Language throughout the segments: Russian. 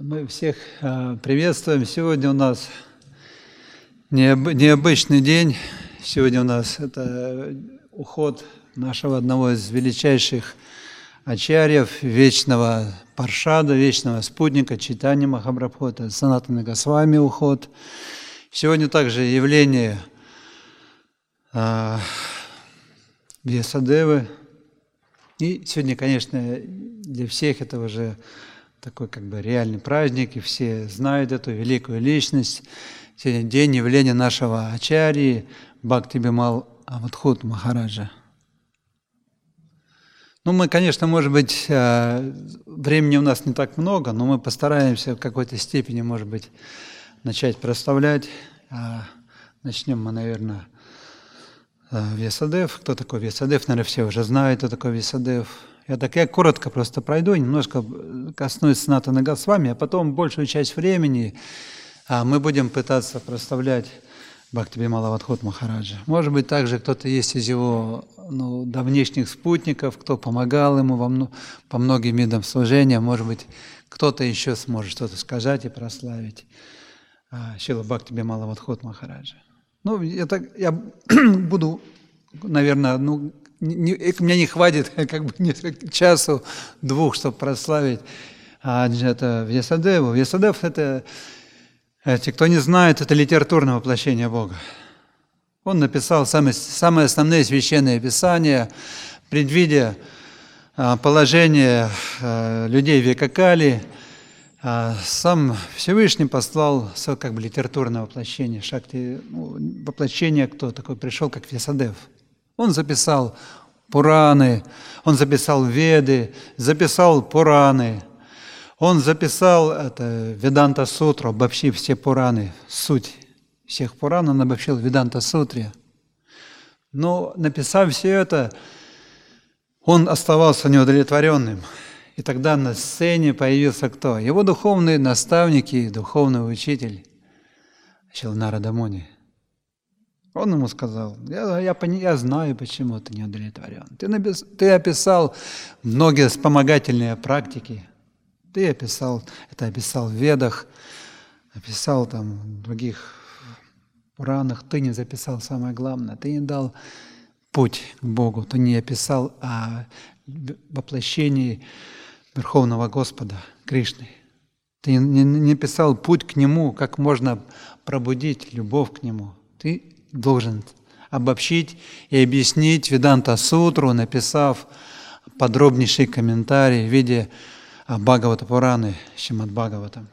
Мы всех приветствуем. Сегодня у нас необычный день. Сегодня у нас это уход нашего одного из величайших ачарьев, вечного паршада, вечного спутника Чайтаньи Махапрабху, это Санатана Госвами уход. Сегодня также явление Вьясадевы. И сегодня, конечно, для всех это уже такой как бы реальный праздник, и все знают эту великую личность. Сегодня день явления нашего ачарьи Бхакти Бимал Авадхут Махараджа. Ну, мы, конечно, может быть, времени у нас не так много, но мы постараемся в какой-то степени, может быть, начать прославлять. Начнем мы, наверное, Вьясадев. Кто такой Вьясадев? Наверное, все уже знают, кто такой Вьясадев. Я коротко просто пройду, немножко коснусь Санатана Госвами, а потом большую часть времени мы будем пытаться прославлять Бхакти Бимала Авадхут Махараджа. Может быть, также кто-то есть из его давнишних спутников, кто помогал ему по многим видам служения. Может быть, кто-то еще сможет что-то сказать и прославить Шрила Бхакти Бимала Авадхут Махараджа. Ну, я буду, наверное, меня не хватит как бы несколько часу-двух, чтобы прославить это Вьясадеву. Вьясадев – это, кто не знает, это литературное воплощение Бога. Он написал самые основные священные писания, предвидя положение людей века Кали. Сам Всевышний послал как бы литературное воплощение, шакти, воплощение, кто такой пришел, как Вьясадев. Он записал Пураны, он записал Веды, записал Пураны, он записал Веданта Сутру, обобщив все Пураны, суть всех Пуран, он обобщил в Веданта Сутре. Но написав все это, он оставался неудовлетворенным. И тогда на сцене появился кто? Его духовные наставники, духовный учитель Шрила Нарада Муни. Он ему сказал: я знаю, почему ты не удовлетворен. Ты описал многие вспомогательные практики. Ты описал в Ведах, описал там в других Пуранах. Ты не записал самое главное. Ты не дал путь к Богу. Ты не описал о воплощении Верховного Господа Кришны. Ты не писал путь к Нему, как можно пробудить любовь к Нему. Ты должен обобщить и объяснить Веданта Сутру, написав подробнейший комментарий в виде Бхагавата Пураны, Шримад Бхагаватам.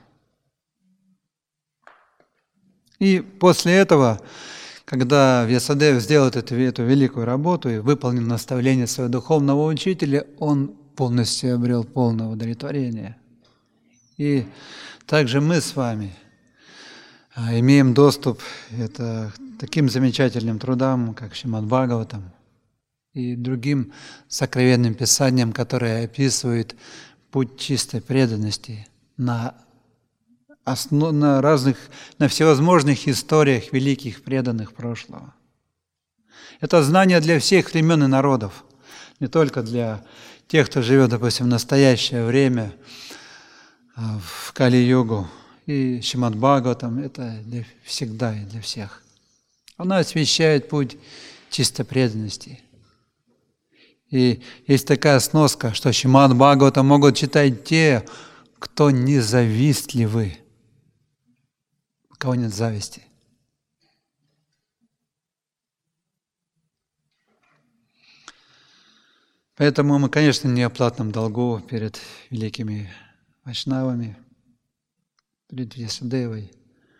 И после этого, когда Вьясадев сделал эту великую работу и выполнил наставление своего духовного учителя, он полностью обрел полное удовлетворение. И также мы с вами имеем доступ к таким замечательным трудам, как Шримад Бхагаватам, и другим сокровенным писаниям, которые описывают путь чистой преданности на всевозможных историях великих преданных прошлого. Это знание для всех времен и народов, не только для тех, кто живет, допустим, в настоящее время, в Кали-югу. И Шримад Бхагаватам – это всегда и для всех. Она освещает путь чистой преданности. И есть такая сноска, что Шримад Бхагаватам могут читать те, кто не завистливы, у кого нет зависти. Поэтому мы, конечно, не о платном долгу перед великими вайшнавами, перед Вьясадевой.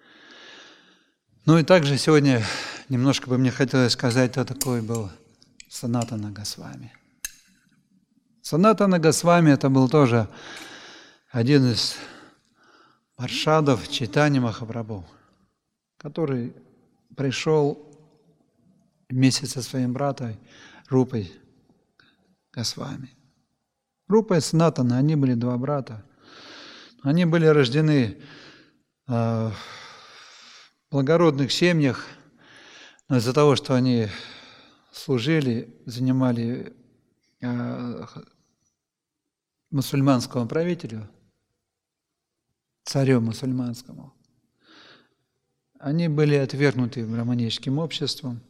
Ну и также сегодня немножко бы мне хотелось сказать, кто такой был Санатана Госвами. Санатана Госвами – это был тоже один из паршадов Чайтаньи Махапрабху, который пришел вместе со своим братом Рупой Госвами. Рупа и Санатана, они были два брата. Они были рождены в благородных семьях, но из-за того, что они служили, занимали мусульманскому правителю, царю мусульманскому. Они были отвергнуты брахманическим обществом,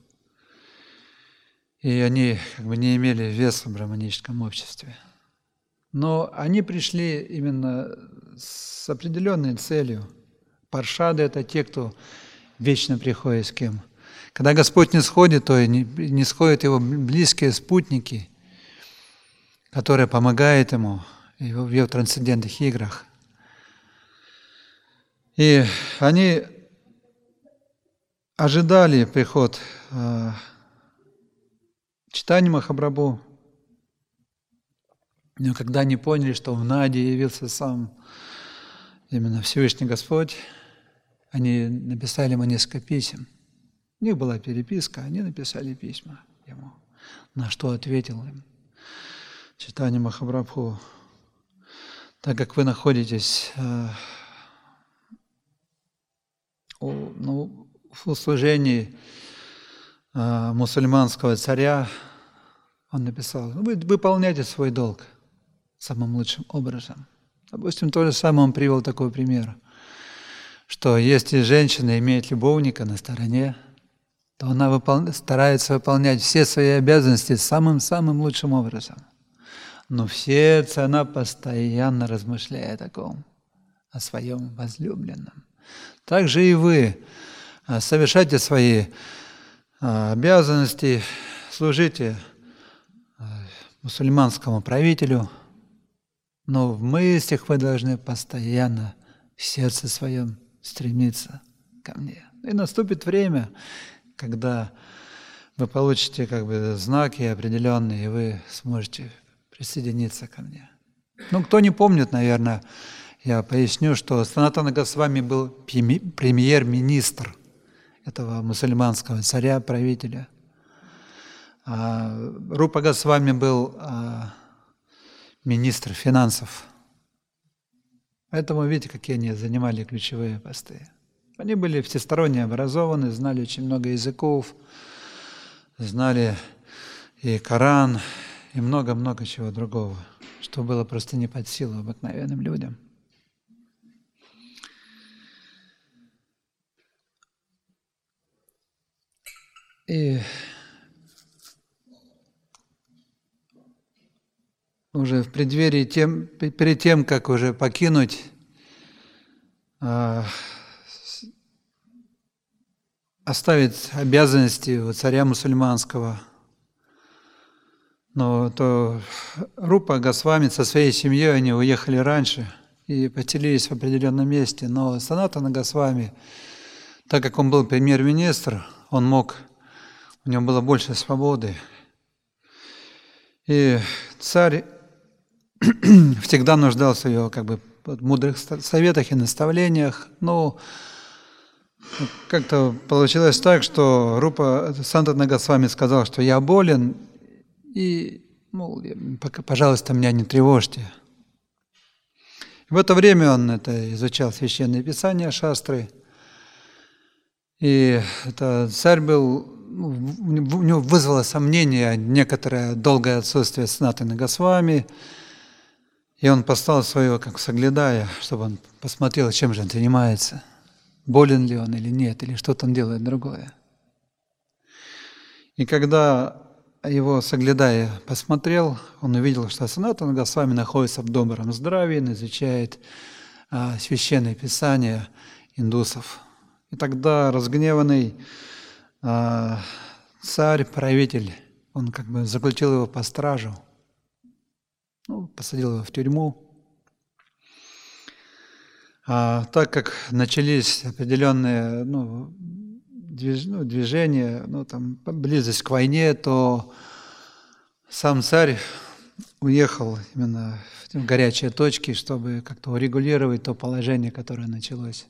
и они как бы не имели веса в брахманическом обществе. Но они пришли именно с определенной целью. Паршады – это те, кто вечно приходит с кем. Когда Господь не сходит, то не сходят Его близкие спутники, которые помогают Ему в Его трансцендентных играх. И они ожидали приход Чайтаньи Махапрабху, но когда они поняли, что в Наде явился сам именно Всевышний Господь, они написали ему несколько писем. У них была переписка, они написали письма ему, на что ответил им Чайтанья Махапрабху: так как вы находитесь в услужении мусульманского царя, он написал: вы выполняйте свой долг самым лучшим образом. Допустим, то же самое он привел такой пример, что если женщина имеет любовника на стороне, то она старается выполнять все свои обязанности самым-самым лучшим образом. Но в сердце она постоянно размышляет о своем возлюбленном. Так же и вы совершайте свои обязанности, служите мусульманскому правителю, но в мыслях вы должны постоянно в сердце своем стремиться ко мне. И наступит время, когда вы получите знаки определенные, и вы сможете присоединиться ко мне. Кто не помнит, наверное, я поясню, что Санатана Госвами был премьер-министр этого мусульманского царя, правителя. А Рупа Госвами был министр финансов. Поэтому видите, какие они занимали ключевые посты. Они были всесторонне образованы, знали очень много языков, знали и Коран, и много-много чего другого, что было просто не под силу обыкновенным людям. И уже в преддверии, перед тем, как уже покинуть оставить обязанности у царя мусульманского, то Рупа Госвами со своей семьей, они уехали раньше и поселились в определенном месте. Но Санатана Госвами, так как он был премьер-министр, у него было больше свободы. И царь всегда нуждался в его мудрых советах и наставлениях. Но как-то получилось так, что Санатана Госвами сказал, что я болен, и, пожалуйста, меня не тревожьте. В это время он изучал священные писания, шастры. И этот царь был, у него вызвало сомнение некоторое долгое отсутствие Санатаны Госвами. И он послал своего соглядая, чтобы он посмотрел, чем же он занимается. Болен ли он или нет, или что-то он делает другое. И когда его соглядай посмотрел, он увидел, что Санатана Госвами находится в добром здравии, он изучает священные писания индусов. И тогда разгневанный царь, правитель, он заключил его по стражу, посадил его в тюрьму. Так как начались определенные движения, близость к войне, то сам царь уехал именно в горячие точки, чтобы как-то урегулировать то положение, которое началось.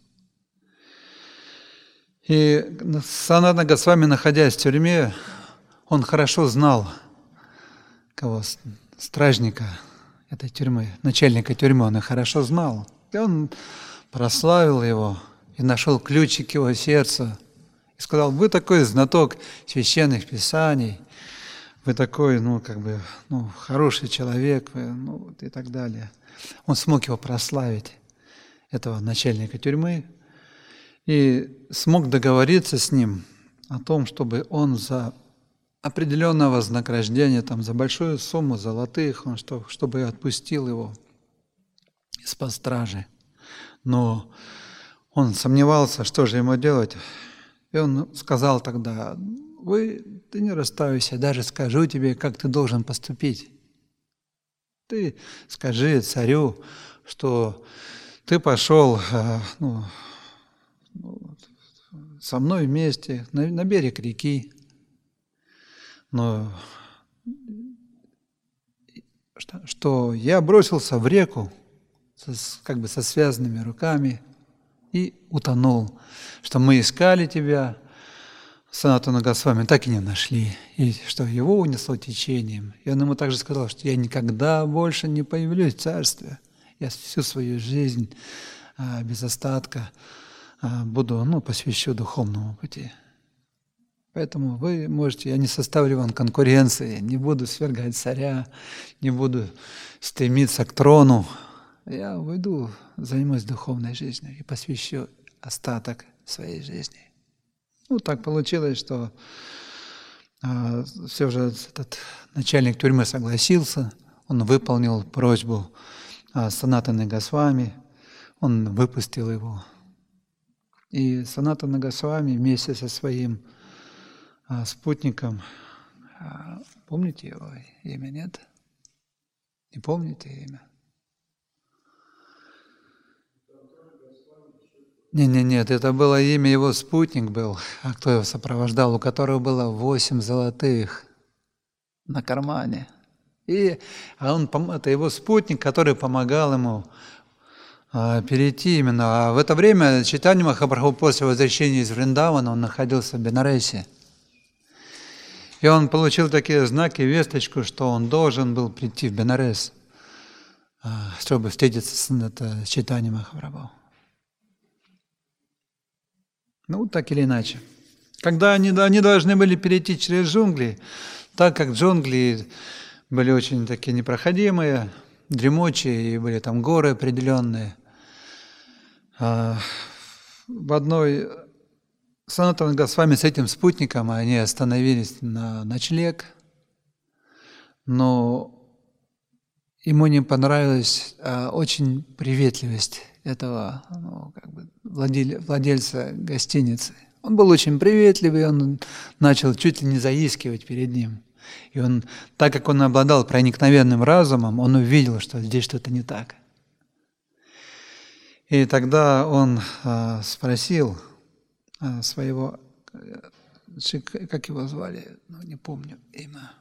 И Санатана Госвами, находясь в тюрьме, он хорошо знал стражника этой тюрьмы, начальника тюрьмы, он их хорошо знал. И он прославил его и нашел ключик к его сердцу. И сказал: вы такой знаток священных писаний, вы такой, хороший человек, и так далее. Он смог его прославить. этого начальника тюрьмы и смог договориться с ним о том, чтобы он за определенное вознаграждение, там, за большую сумму золотых, чтобы отпустил его из-под стражи. Но он сомневался, что же ему делать. И он сказал тогда: ты не расстраивайся, даже скажу тебе, как ты должен поступить. Ты скажи царю, что ты пошел со мной вместе на берег реки, но что я бросился в реку со связанными руками и утонул, что мы искали тебя, Санатана Госвами, так и не нашли, и что его унесло течением. И он ему также сказал, что я никогда больше не появлюсь в царстве, я всю свою жизнь без остатка посвящу духовному пути. Поэтому вы можете, я не составлю вам конкуренции, не буду свергать царя, не буду стремиться к трону. Я уйду, займусь духовной жизнью и посвящу остаток своей жизни. Так получилось, что все же этот начальник тюрьмы согласился, он выполнил просьбу Санатаны Госвами, он выпустил его. И Санатана Госвами вместе со своим спутником, помните его имя, нет? Не помните имя? Нет, это было имя, его спутник был, кто его сопровождал, у которого было 8 золотых на кармане. Это его спутник, который помогал ему перейти именно. А в это время Чайтанья Махапрабху после возвращения из Вриндавана, он находился в Бенаресе. И он получил такие знаки, весточку, что он должен был прийти в Бенарес, чтобы встретиться с Чайтаньей Махапрабху. Так или иначе. Когда они должны были перейти через джунгли, так как джунгли были очень такие непроходимые, дремучие, и были там горы определенные, в одной Санатана Госвами с этим спутником они остановились на ночлег, но ему не понравилась очень приветливость этого владельца гостиницы. Он был очень приветливый, он начал чуть ли не заискивать перед ним. И он, так как он обладал проникновенным разумом, он увидел, что здесь что-то не так. И тогда он спросил своего, как его звали, не помню имя.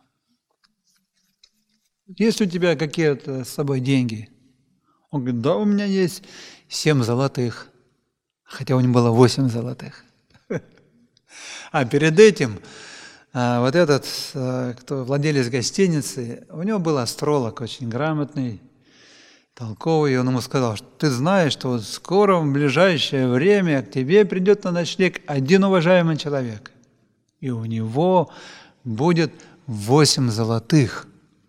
Есть у тебя какие-то с собой деньги? Он говорит: да, у меня есть 7 золотых, хотя у него было 8 золотых. А перед этим вот этот, кто владелец гостиницы, у него был астролог очень грамотный, толковый, и он ему сказал, что ты знаешь, что вот скоро, в ближайшее время к тебе придет на ночлег один уважаемый человек, и у него будет 8 золотых.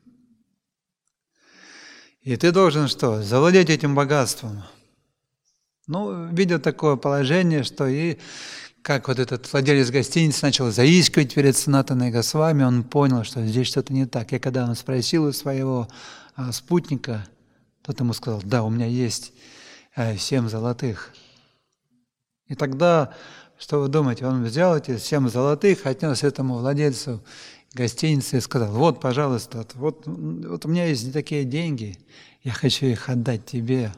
И ты должен что? Завладеть этим богатством. Видя такое положение, что и как вот этот владелец гостиницы начал заискивать перед Санатаной Госвами, он понял, что здесь что-то не так. И когда он спросил у своего спутника, тот ему сказал: да, у меня есть 7 золотых. И тогда, что вы думаете, он взял эти 7 золотых, отнес этому владельцу гостиницы и сказал: вот, пожалуйста, вот у меня есть такие деньги, я хочу их отдать тебе.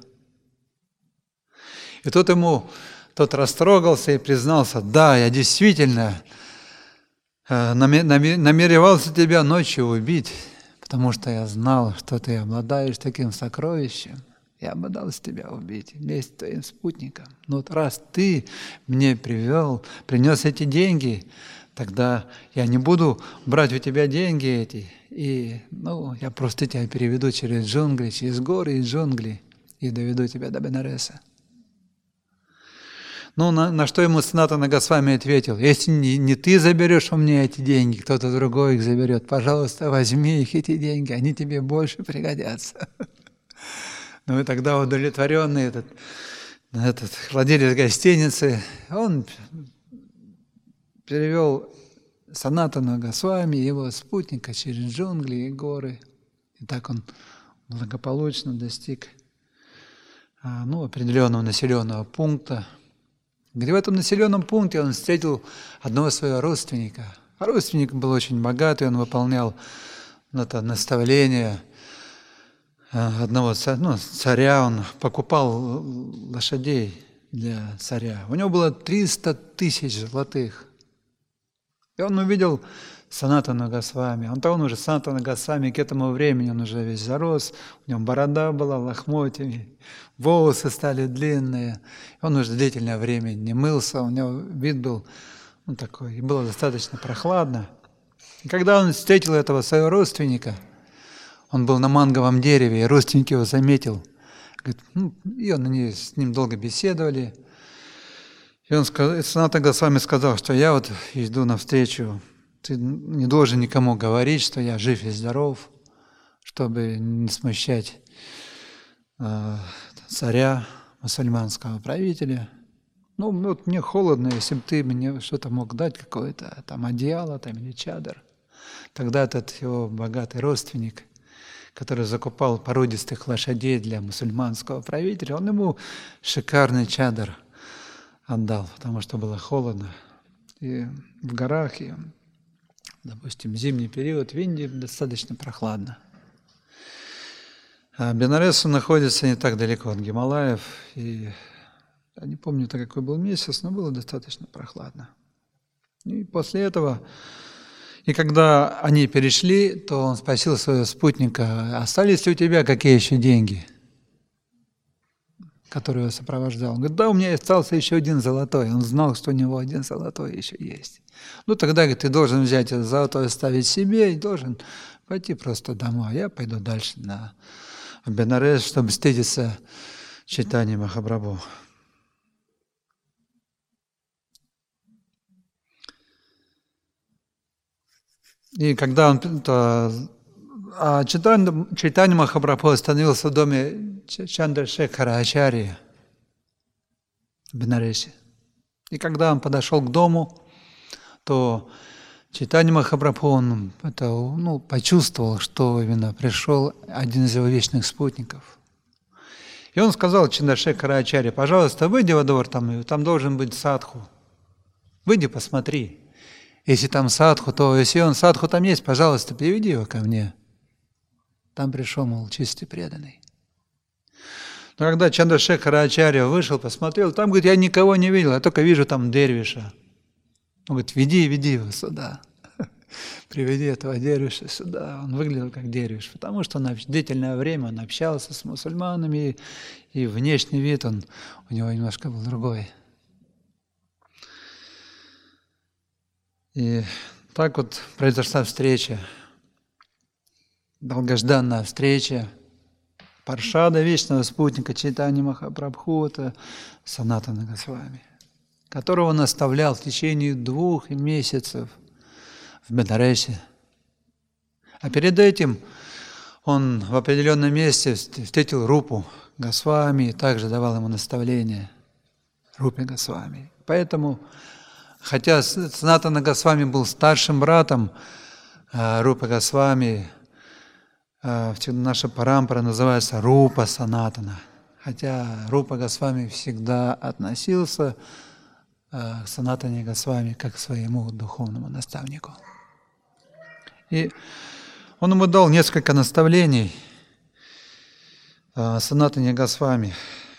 И тот растрогался и признался: да, я действительно намеревался тебя ночью убить, потому что я знал, что ты обладаешь таким сокровищем. Я бодался тебя убить вместе с твоим спутником. Но вот раз ты мне принес эти деньги, тогда я не буду брать у тебя деньги эти. И я просто тебя переведу через джунгли, через горы и джунгли, и доведу тебя до Бенареса. На что ему Санатана Госвами ответил: если не ты заберешь у меня эти деньги, кто-то другой их заберет, пожалуйста, возьми их, эти деньги, они тебе больше пригодятся. И тогда удовлетворенный этот этот владелец гостиницы, он перевел Санатана Госвами и его спутника через джунгли и горы. И так он благополучно достиг определенного населенного пункта, где в этом населенном пункте он встретил одного своего родственника. А родственник был очень богатый, он выполнял это наставление одного царя, он покупал лошадей для царя. У него было 300 тысяч золотых. И он увидел Санатана Госвами. Он уже Санатана Госвами, к этому времени он уже весь зарос, у него борода была лохмотьями, волосы стали длинные. Он уже длительное время не мылся, у него вид был такой, и было достаточно прохладно. И когда он встретил этого своего родственника, он был на манговом дереве, и родственник его заметил. Говорит, и они с ним долго беседовали. И Санатана Госвами сказал, что я иду навстречу, ты не должен никому говорить, что я жив и здоров, чтобы не смущать царя, мусульманского правителя. Мне холодно, если бы ты мне что-то мог дать, какое-то там одеяло или чадр. Тогда этот его богатый родственник, который закупал породистых лошадей для мусульманского правителя, он ему шикарный чадр отдал, потому что было холодно. И в горах, и, допустим, зимний период в Индии достаточно прохладно. А Бенарес находится не так далеко от Гималаев, и я не помню, какой был месяц, но было достаточно прохладно. И после этого, и когда они перешли, то он спросил своего спутника, остались ли у тебя какие еще деньги, который его сопровождал. Он говорит, да, у меня остался еще один золотой. Он знал, что у него один золотой еще есть. Тогда, говорит, ты должен взять этот золотой, оставить себе и должен пойти просто домой. Я пойду дальше в Бенарес, чтобы встретиться с Чайтаньей Махапрабху. И когда Чайтанья Махапрабху остановился в доме Чандрашекхара Ачарьи в Бенаресе. И когда он подошел к дому, то Чайтанья Махапрабху он почувствовал, что именно пришел один из его вечных спутников. И он сказал Чандрашекхара Ачарьи, пожалуйста, выйди во двор, там должен быть садху. Выйди, посмотри. Если там садху, то если он садху там есть, пожалуйста, приведи его ко мне. Там пришел, мол, чистый преданный. Но когда Чандрашекхара Ачарья вышел, посмотрел, там, говорит, я никого не видел, я только вижу там дервиша. Он говорит, веди его сюда. Приведи этого дервиша сюда. Он выглядел как дервиш, потому что на длительное время он общался с мусульманами, и внешний вид у него немножко был другой. И так произошла встреча, долгожданная встреча Паршада, вечного спутника Чайтаньи Махапрабху, это Санатана Госвами, которого он оставлял в течение 2 месяцев в Бенаресе. А перед этим он в определенном месте встретил Рупу Госвами и также давал ему наставления Рупе Госвами. Поэтому, хотя Санатана Госвами был старшим братом Рупы Госвами, наша парампара называется Рупа Санатана. Хотя Рупа Госвами всегда относился к Санатане Госвами как к своему духовному наставнику. И он ему дал несколько наставлений Санатане Госвами.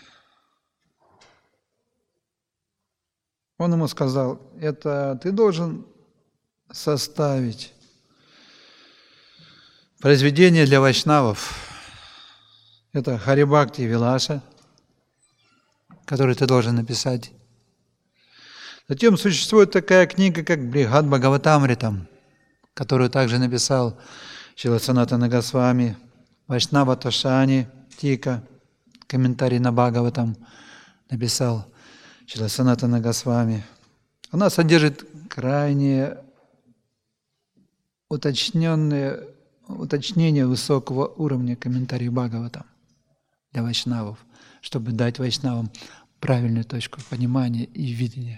Он ему сказал, это ты должен составить произведение для вайшнавов. Это Харибхакти Виласа, который ты должен написать. Затем существует такая книга, как Брихад Бхагаватамритам, которую также написал Шрила Санатана Госвами, Вайшнава Тошани Тика, комментарий на Бхагаватам написал Шрила Санатана Госвами. Она содержит крайне уточнение высокого уровня комментариев Бхагаватам для вайшнавов, чтобы дать вайшнавам правильную точку понимания и видения.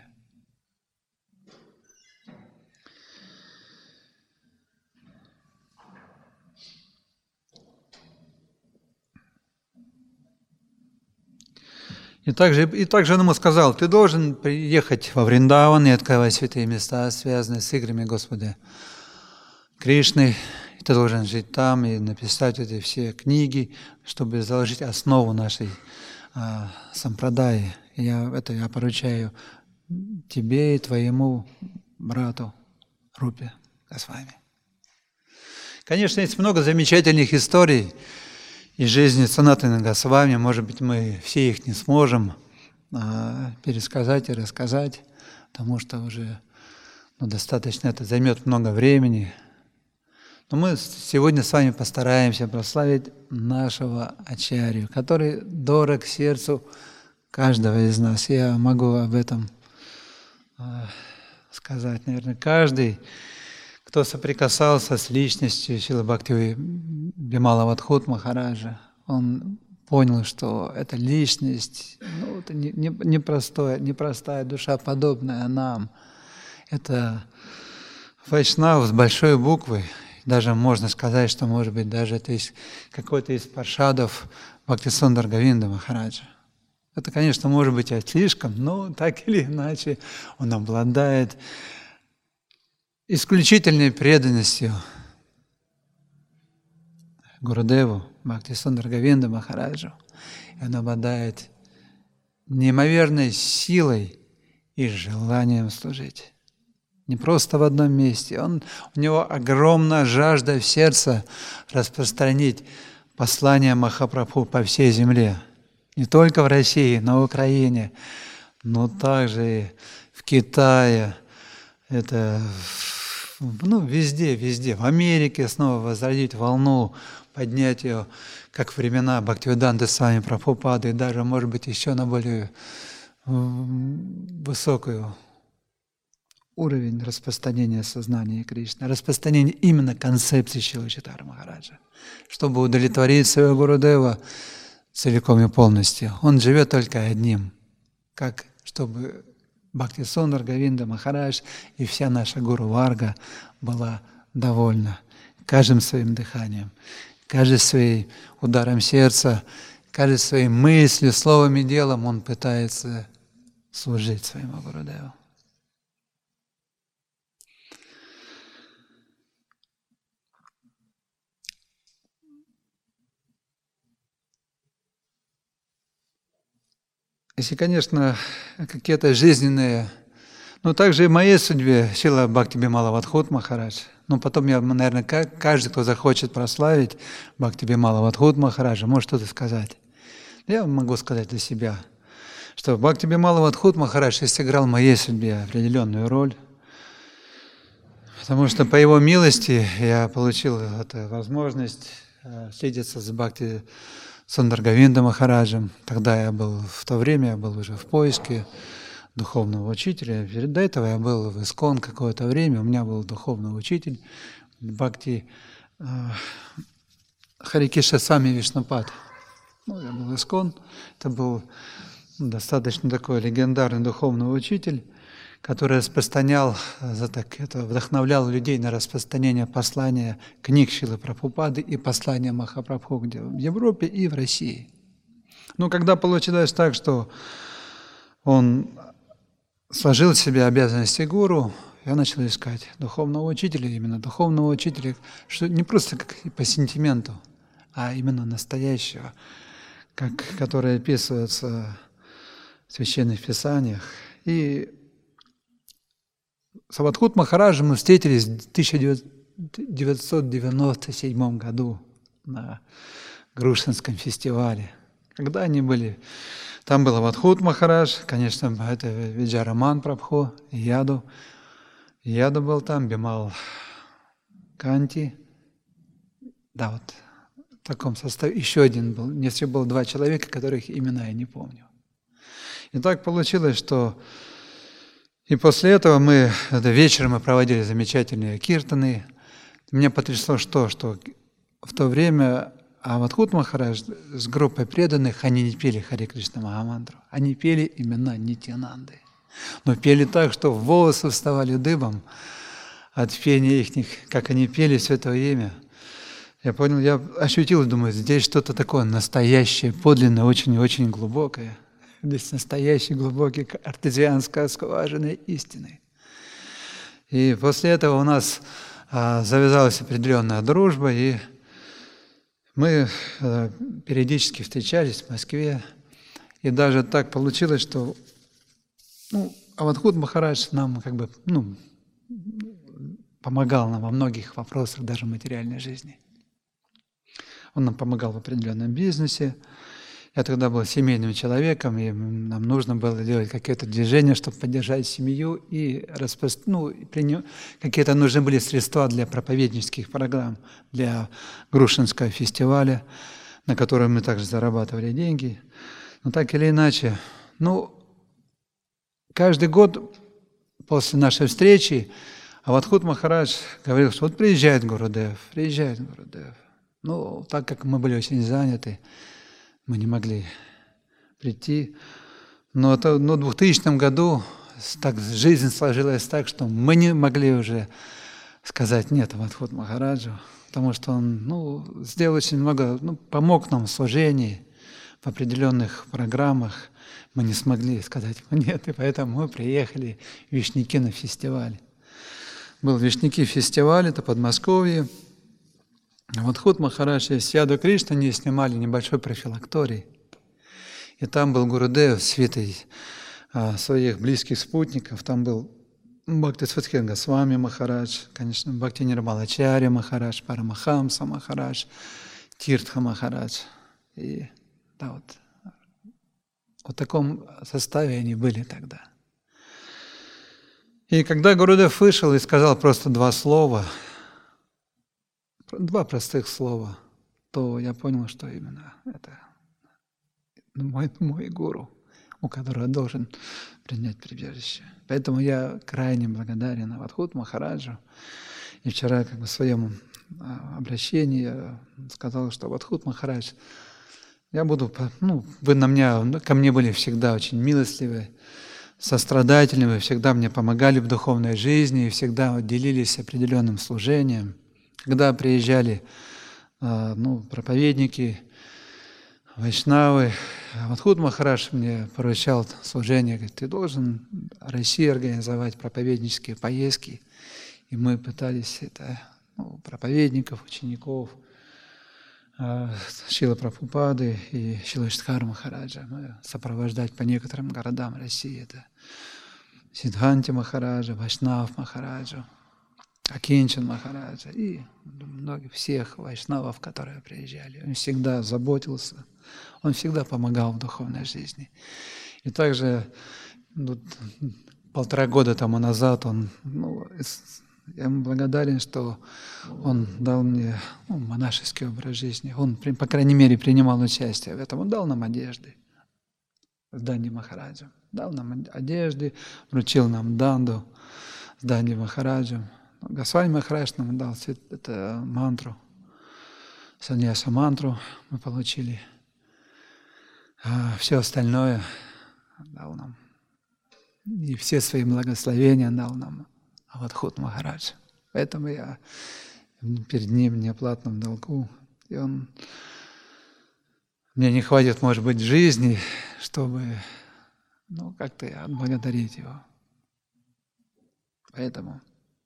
И также он ему сказал: ты должен приехать во Вриндаван и открывать святые места, связанные с играми Господа Кришны. И ты должен жить там и написать эти все книги, чтобы заложить основу нашей сампрадаи. Я поручаю тебе и твоему брату Рупе Госвами. Конечно, есть много замечательных историй из жизни Санатаны Госвами. Может быть, мы все их не сможем пересказать и рассказать, потому что уже достаточно это займет много времени. Но мы сегодня с вами постараемся прославить нашего Ачарью, который дорог сердцу каждого из нас. Я могу об этом сказать. Наверное, каждый, кто соприкасался с личностью Шрилы Бхакти Бимала-Вадхут Махараджа, он понял, что эта личность, это непростая душа, подобная нам. Это вайшнав с большой буквы. Даже можно сказать, что, может быть, даже это какой-то из паршадов Бхактисундар Говинда Махараджа. Это, конечно, может быть и слишком, но так или иначе он обладает исключительной преданностью Гурудеву Бхактисундар Говинда Махараджу. И он обладает неимоверной силой и желанием служить. Не просто в одном месте. У него огромная жажда в сердце распространить послание Махапрабху по всей земле. Не только в России, на Украине, но также и в Китае. Это везде. В Америке снова возродить волну, поднять ее, как времена Бхактивиданты Свами Прабхупады, и даже, может быть, еще на более высокую уровень распространения сознания Кришны, распространения именно концепции Шрилы Чайтанья Махараджа, чтобы удовлетворить своего Гурудева целиком и полностью. Он живет только одним, чтобы Бхактисундар Говинда Махарадж и вся наша Гуру Варга была довольна каждым своим дыханием, каждым своим ударом сердца, каждой своей мыслью, словом и делом он пытается служить своему Гурудеву. Если, конечно, какие-то жизненные, также и в моей судьбе Шрила Бхакти Бимала-Вадхут Махарадж, потом наверное, каждый, кто захочет прославить Бхакти Бимала-Вадхут Махараджа, может что-то сказать. Я могу сказать для себя, что Бхакти Бимала-Вадхут Махарадж сыграл в моей судьбе определенную роль, потому что по его милости я получил эту возможность встретиться с Бхакти Сундар Говинда Махараджем. Тогда в то время я был уже в поиске духовного учителя. До этого я был в ИСККОН какое-то время. У меня был духовный учитель Бхакти Харикиша Сами Вишнупад. Я был в ИСККОН. Это был достаточно такой легендарный духовный учитель, который вдохновлял людей на распространение послания книг Шрилы Прабхупады и послания Махапрабху где в Европе и в России. Но когда получилось так, что он сложил в себе обязанности гуру, я начал искать духовного учителя, что не просто как по сентименту, а именно настоящего, который описывается в Священных Писаниях. И с Вадхут Махараджем мы встретились в 1997 году на Грушинском фестивале. Когда они были, там был Вадхут Махарадж, конечно, это Виджараман Прабху, Яду был там, Бимал Канти. Да, в таком составе. Еще один был. Мне всего было 2 человека, которых имена я не помню. И так получилось, что и после этого вечером мы проводили замечательные киртаны. Меня потрясло что в то время Авадхут Махарадж с группой преданных, они не пели Харе Кришна Махамантру, они пели имена Нитьянанды. Но пели так, что волосы вставали дыбом от пения их, как они пели все это имя. Я понял, я ощутил, думаю, здесь что-то такое настоящее, подлинное, очень-очень глубокое. Здесь настоящий глубокий артезианская скважина истины. И после этого у нас завязалась определенная дружба, и мы периодически встречались в Москве. И даже так получилось, что Авадхут Махарадж нам помогал нам во многих вопросах, даже в материальной жизни. Он нам помогал в определенном бизнесе. Я тогда был семейным человеком, и нам нужно было делать какие-то движения, чтобы поддержать семью, и какие-то нужны были средства для проповеднических программ, для Грушинского фестиваля, на котором мы также зарабатывали деньги. Но так или иначе, каждый год после нашей встречи Авадхут Махарадж говорил, что вот приезжает Гурудев. Так как мы были очень заняты, мы не могли прийти. Но в 2000 году жизнь сложилась так, что мы не могли уже сказать «нет» Авадхут Махараджу, потому что он сделал очень много, помог нам в служении, в определенных программах. Мы не смогли сказать «нет», и поэтому мы приехали в Вишники на фестиваль. Был Вишники фестиваль, это Подмосковье. Авадхут Махарадж и Яду Кришна не снимали небольшой профилакторий. И там был Гурудев с свитой своих близких спутников. Там был Бхактисудхир Госвами Махарадж, конечно, Бхакти Нирмалачарья Махарадж, Парамахамса Махарадж, Тиртха Махарадж. И в таком составе они были тогда. И когда Гурудев вышел и сказал просто два простых слова, то я понял, что именно это мой гуру, у которого я должен принять прибежище. Поэтому я крайне благодарен Авадхут Махараджу. И вчера в своем обращении я сказал, что Авадхут Махарадж, вы ко мне были всегда очень милостливы, сострадательны, вы всегда мне помогали в духовной жизни и всегда делились определенным служением. Когда приезжали проповедники, вайшнавы, Авадхут Махарадж мне поручал служение, говорит, ты должен в России организовать проповеднические поездки. И мы пытались проповедников, учеников, Шрилы Прабхупады и Шрилы Штхара Махараджа сопровождать по некоторым городам России. Это Сиддханти Махараджа, Вайшнав Махараджа, Акинчан Махараджа и многих всех вайшнавов, которые приезжали. Он всегда заботился, он всегда помогал в духовной жизни. И также 1,5 года тому назад я ему благодарен, что он дал мне монашеский образ жизни. Он, по крайней мере, принимал участие в этом. Он дал нам одежды с Данди Махараджем. Дал нам одежды, вручил нам данду с Данди Махараджем. Госвами Махарадж нам дал мантру, саньяса мантру мы получили. А все остальное дал нам. И все свои благословения дал нам Авадхут Махарадж. Поэтому я перед ним в неоплатном долгу. И мне не хватит, может быть, жизни, чтобы как-то отблагодарить его. Поэтому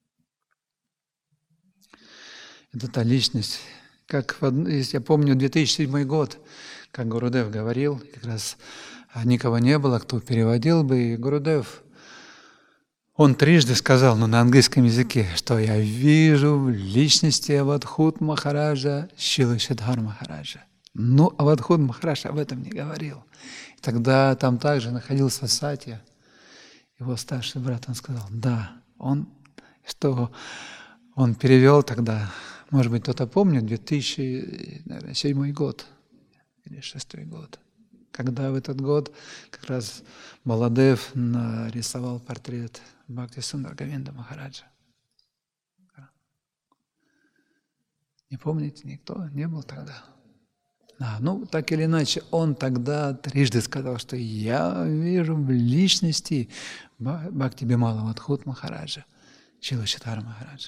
это та личность. Я помню 2007 год, как Гурудев говорил, как раз никого не было, кто переводил бы, и Гурудев, он трижды сказал, на английском языке, что я вижу в личности Авадхут Махараджа, Шрилы Шридхар Махараджа. Авадхут Махарадж об этом не говорил. И тогда там также находился Сатья, его старший брат, он сказал, да, он перевел тогда, может быть, кто-то помнит, 2007 год или 2006 год. Когда в этот год как раз Баладев нарисовал портрет Бхакти Сундар Говинда Махараджа. Не помните, никто не был тогда? Ну, так или иначе, он тогда трижды сказал, что я вижу в личности Бхакти Бимала Мадхут Махараджа, Шилашитара Махараджа.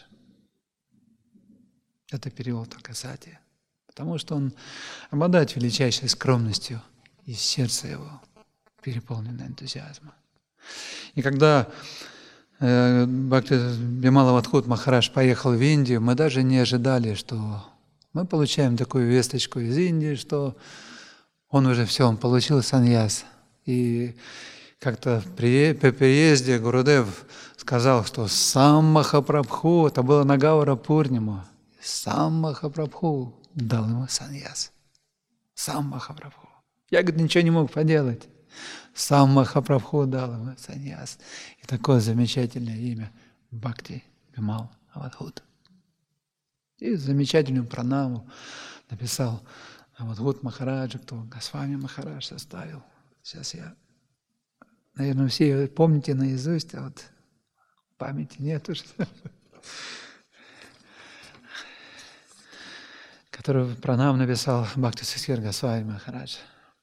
Это перевод только Сати. Потому что он обладает величайшей скромностью, и сердце его переполнено энтузиазмом. И когда Бхакти Бимала Мадхут Махарадж поехал в Индию, мы даже не ожидали, что мы получаем такую весточку из Индии, что он уже все, он получил саньяс. И как-то при приезде Гурудев сказал, что сам Махапрабху, это было на Гаура Пурнима, сам Махапрабху дал ему саньяс. Сам Махапрабху. Я, говорит, ничего не мог поделать. Сам Махапрабху дал ему саньяс. И такое замечательное имя Бхакти Бимал Мадхут. И замечательную пранаму написал Мадхут Махараджа, кто Госвами Махарадж составил. Сейчас я, наверное, все ее помните наизусть, а вот памяти нет уже. Который пранам написал Бхакти Сиддхар Госвами Махарадж.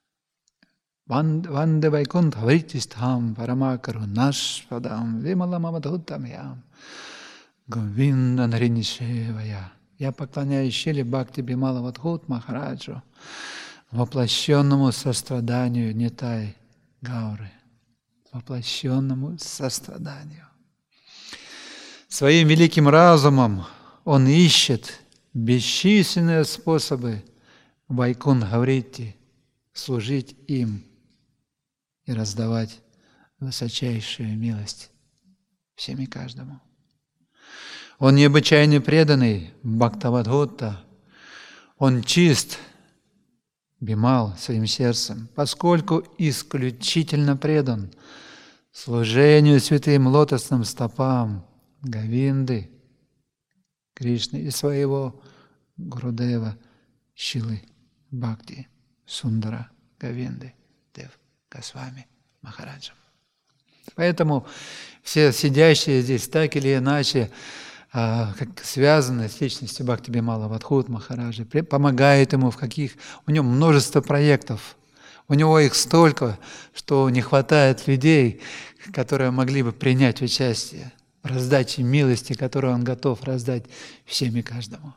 Ванде Вайкунтха Вритистхам Парамакарунашпадам Вималам Мадхутам Ям Говинда Наринишевая. Я поклоняюсь Шиле Бхакти Бимала Мадхут Махараджу, воплощенному состраданию Нитай Гауры, воплощенному состраданию. Своим великим разумом он ищет бесчисленные способы Вайкунтха-вритти, служить им и раздавать высочайшую милость всем и каждому. Он необычайно преданный Бхактавадхута, он чист, Бимал, своим сердцем, поскольку исключительно предан служению святым лотосным стопам Говинды, Кришны и своего Гурудева Шилы Бхакти Сундара Говинды Дев Госвами Махараджа. Поэтому все сидящие здесь так или иначе как связаны с личностью Бхакти Бимала Мадхут Махараджа, помогают ему у него множество проектов, у него их столько, что не хватает людей, которые могли бы принять участие в раздаче милости, которую он готов раздать всем и каждому.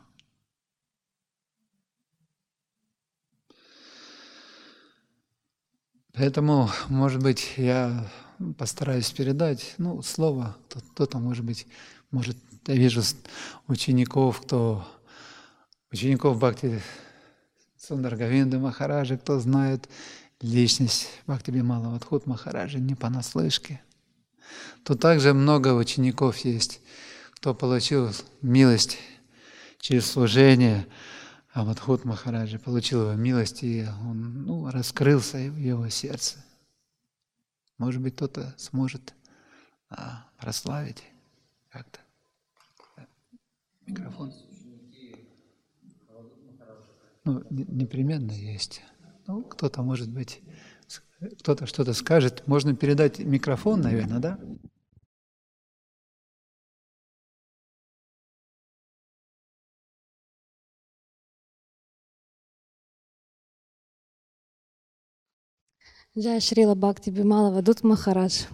Поэтому, может быть, я постараюсь передать, слово, кто-то, может быть, я вижу учеников Бхакти Сундар Говинды Махараджа, кто знает личность Бхакти Бимала Мадхут Махараджа не понаслышке. Тут также много учеников есть, кто получил милость через служение, а Мадхут Махараджа получил его милость, и он раскрылся в его сердце. Может быть, кто-то сможет прославить как-то. Микрофон. Непременно есть. Кто-то, может быть, кто-то что-то скажет. Можно передать микрофон, наверное, да? Джай Шрила Бхакти Бимала Мадхут Махарадж.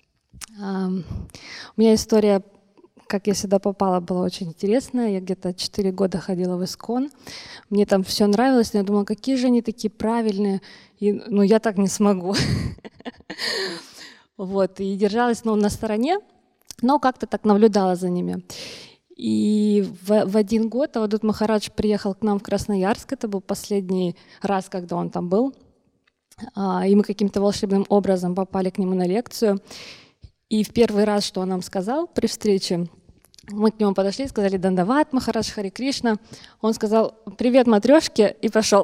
У меня история, как я сюда попала, была очень интересная. Я где-то 4 года ходила в ИСККОН. Мне там все нравилось, но я думала, какие же они такие правильные. Я так не смогу. И держалась на стороне, но как-то так наблюдала за ними. И в один год Авадут Махарадж приехал к нам в Красноярск. Это был последний раз, когда он там был. И мы каким-то волшебным образом попали к нему на лекцию. И в первый раз, что он нам сказал при встрече, мы к нему подошли и сказали: «Дандават, Махарадж, Хари Кришна». Он сказал: «Привет, матрешки», и пошел.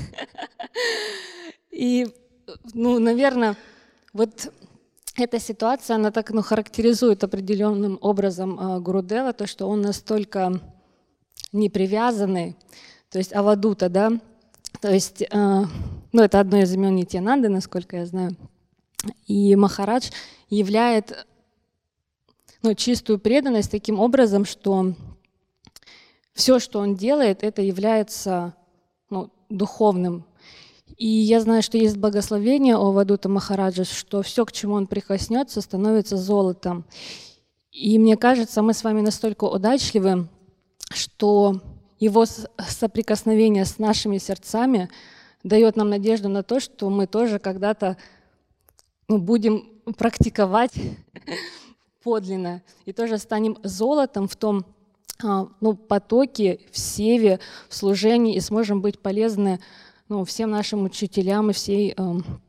И, наверное, вот эта ситуация, она так характеризует определенным образом Гурудева, то, что он настолько непривязанный, то есть авадута, да, то есть, это одно из имен Нитьянанды, насколько я знаю. И Махарадж являет чистую преданность таким образом, что все, что он делает, это является духовным. И я знаю, что есть благословение у Авадута Махараджа, что все, к чему он прикоснется, становится золотом. И мне кажется, мы с вами настолько удачливы, что его соприкосновение с нашими сердцами дает нам надежду на то, что мы тоже когда-то будем практиковать подлинно и тоже станем золотом в том потоке, в севе, в служении и сможем быть полезны всем нашим учителям и всей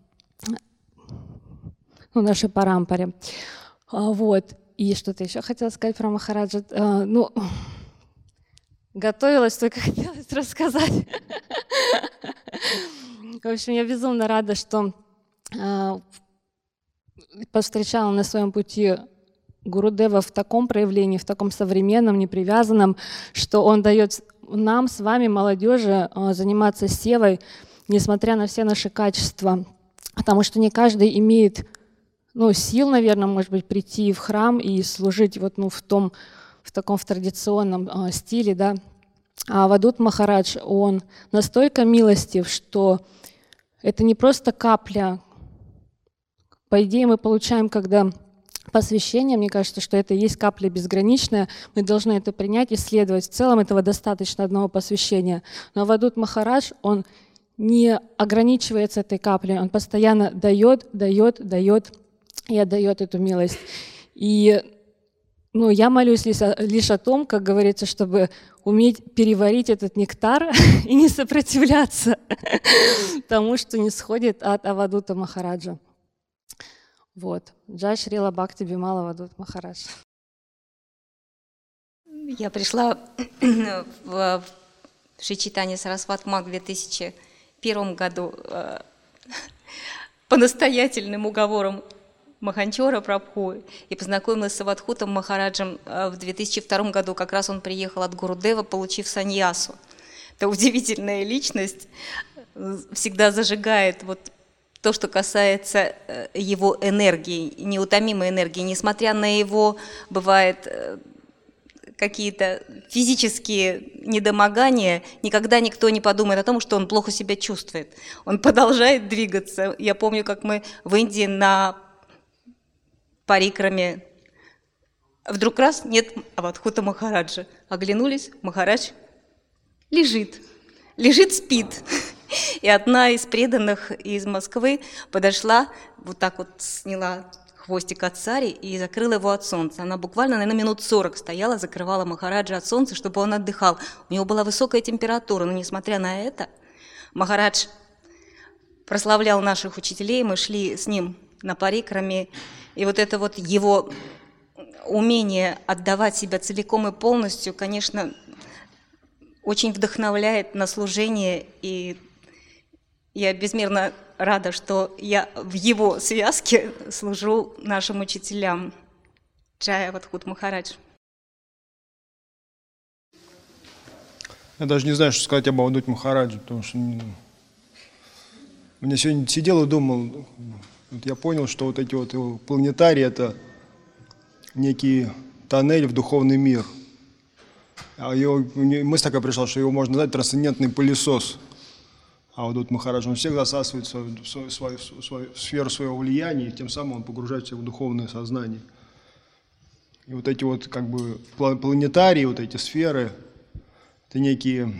нашей парампаре. Вот. И что-то еще хотела сказать про Махараджа. Готовилась, только хотелось рассказать. В общем, я безумно рада, что повстречала на своем пути Гурудева в таком проявлении, в таком современном, непривязанном, что он дает нам с вами, молодежи, заниматься севой, несмотря на все наши качества. Потому что не каждый имеет сил, наверное, может быть, прийти в храм и служить в таком традиционном стиле, да. А Авадут Махарадж, он настолько милостив, что это не просто капля. По идее, мы получаем, когда посвящение, мне кажется, что это и есть капля безграничная, мы должны это принять, исследовать. В целом этого достаточно одного посвящения. Но Авадут Махарадж, он не ограничивается этой каплей, он постоянно дает и отдает эту милость. И я молюсь лишь о том, как говорится, чтобы уметь переварить этот нектар и не сопротивляться тому, что не сходит от Авадута Махараджа. Вот. Джай Шрила Бхакти Бимала Авадут Махарадж. Я пришла в Шри Чайтанья Сарасват Маг в 2001 году по настоятельным уговорам Маханчора Прабху и познакомилась с Авадхутом Махараджем в 2002 году. Как раз он приехал от Гурудева, получив саньясу. Это удивительная личность, всегда зажигает то, что касается его энергии, неутомимой энергии. Несмотря на его, бывает, какие-то физические недомогания, никогда никто не подумает о том, что он плохо себя чувствует. Он продолжает двигаться. Я помню, как мы в Индии на парикраме вдруг раз нет Авадхута Махараджа. Оглянулись, Махарадж лежит, спит. И одна из преданных из Москвы подошла, сняла хвостик от сари и закрыла его от солнца. Она буквально, наверное, минут 40 стояла, закрывала Махараджа от солнца, чтобы он отдыхал. У него была высокая температура, но несмотря на это, Махарадж прославлял наших учителей, мы шли с ним на парикраме, и это его умение отдавать себя целиком и полностью, конечно, очень вдохновляет на служение, и я безмерно рада, что я в его связке служу нашим учителям. Джай Авадхут Махарадж. Я даже не знаю, что сказать об Авадуте Махараджи, потому что я сегодня сидел и думал, я понял, что эти его планетарии – это некий тоннель в духовный мир. А мысль такая пришла, что его можно назвать трансцендентный пылесос. Авадут Махарадж, он всех засасывает в свою сферу своего влияния, и тем самым он погружает себя в духовное сознание. И эти планетарии, эти сферы, это некие,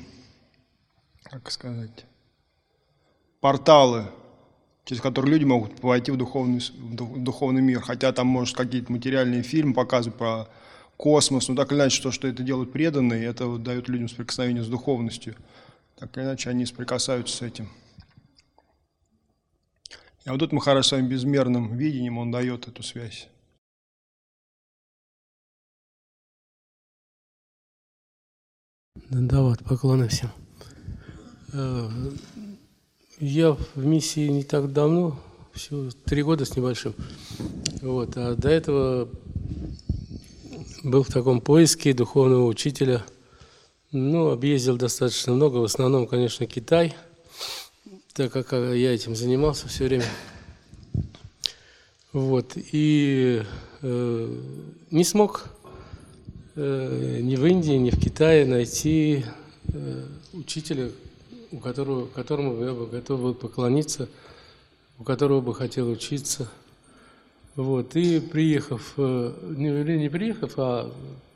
порталы, через которые люди могут войти в духовный мир. Хотя там, может, какие-то материальные фильмы показывают про космос, но так или иначе, что это делают преданные, это дает людям соприкосновение с духовностью. Так или иначе, они соприкасаются с этим. И Авадут Махарадж своим безмерным видением, он дает эту связь. Да, поклоны всем. Я в миссии не так давно, всего 3 года с небольшим. А до этого был в таком поиске духовного учителя. Объездил достаточно много, в основном, конечно, Китай, так как я этим занимался все время. И не смог ни в Индии, ни в Китае найти учителя, которому я бы готов был поклониться, у которого бы хотел учиться. Вот. И приехав, не приехав, а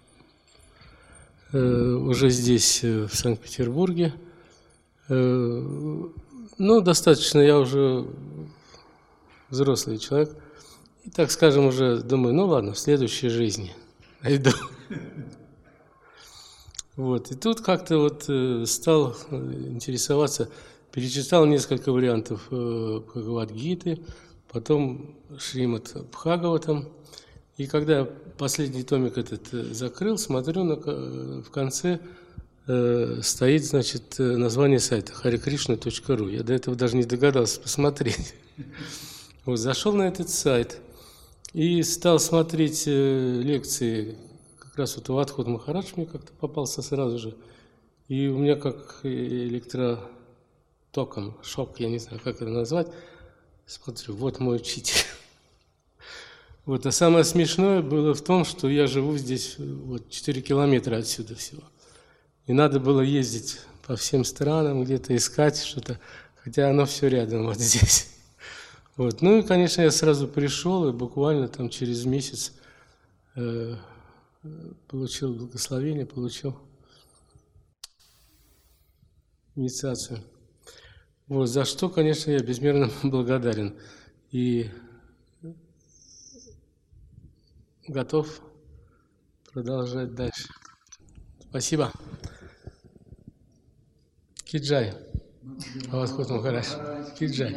уже здесь, в Санкт-Петербурге, ну, достаточно, я уже взрослый человек, и, так скажем, уже думаю, ну ладно, в следующей жизни найду. Вот. И тут как-то вот стал интересоваться, перечитал несколько вариантов Бхагавад-гиты, потом Шримад Бхагаватам. И когда я последний томик этот закрыл, смотрю, в конце стоит, значит, название сайта harikrishna.ru. Я до этого даже не догадался посмотреть. Вот, зашел на этот сайт и стал смотреть лекции. Как раз вот у Адхута Махарадж мне как-то попался сразу же. И у меня как электротоком, шок, я не знаю, как это назвать. Смотрю, вот мой учитель. Вот, а самое смешное было в том, что я живу здесь вот 4 километра отсюда всего. И надо было ездить по всем странам, где-то искать что-то, хотя оно все рядом вот здесь. Вот. Ну и, конечно, я сразу пришел и буквально там через месяц получил благословение, получил инициацию. Вот, за что, конечно, я безмерно благодарен и готов продолжать дальше. Спасибо. Киджай. Авадхут Махарадж. Киджай.